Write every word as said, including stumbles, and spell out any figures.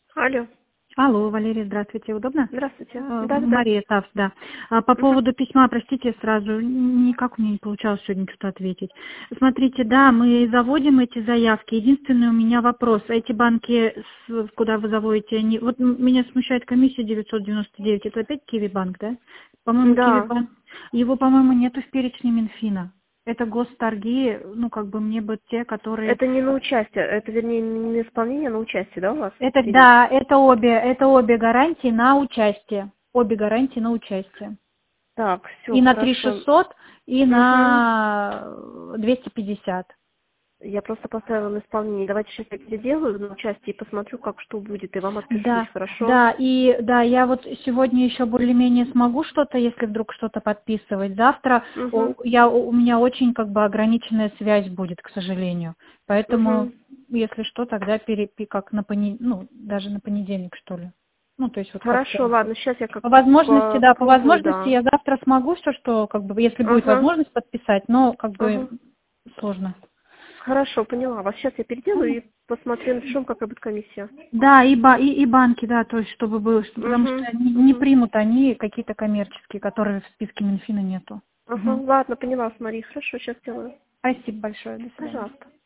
Алло. Алло, Валерия, здравствуйте. Удобно? Здравствуйте. Э, Да, да, да. Мария Тавс, да. А, По Мгм. поводу письма, простите, сразу, никак у меня не получалось сегодня что-то ответить. Смотрите, да, мы заводим эти заявки. Единственный у меня вопрос. Эти банки, с- куда вы заводите, они... Вот м- меня смущает комиссия девятьсот девяносто девять. Это опять Киви-банк, да? По-моему, Да. Киви-банк... Его, по-моему, нету в перечне Минфина. Это госторги, ну, как бы мне бы те, которые... Это не на участие, это, вернее, не на исполнение, а на участие, да, у вас Это, идет? да, это обе, это обе гарантии на участие. Обе гарантии на участие. Так, все, И на три хорошо. шестьсот, и Угу. на двести пятьдесят. Я просто поставила на исполнение. Давайте сейчас я переделаю на участие и посмотрю, как что будет, и вам отпишусь, Да, хорошо? да, и да, я вот сегодня еще более-менее смогу что-то, если вдруг что-то подписывать. Завтра Угу. о, я, у меня очень как бы ограниченная связь будет, к сожалению. Поэтому, Угу. если что, тогда пере, пи- как на пони, ну, даже на понедельник, что ли. Ну, то есть вот Хорошо, как-то ладно, сейчас я как по возможности, да, по попробую, возможности да. я завтра смогу все, что, как бы, если будет Ага. возможность подписать, но как бы Ага. сложно. Хорошо, поняла вас. Сейчас я переделаю Мгм. и посмотрю, напишем, какая будет комиссия. Да, и, ба- и, и банки, да, то есть чтобы было, что- потому Угу. что не, не Угу. примут они какие-то коммерческие, которые в списке Минфина нету. Ага, Мгм. ладно, поняла, смотри, хорошо, сейчас сделаю. Спасибо большое, до свидания. Пожалуйста.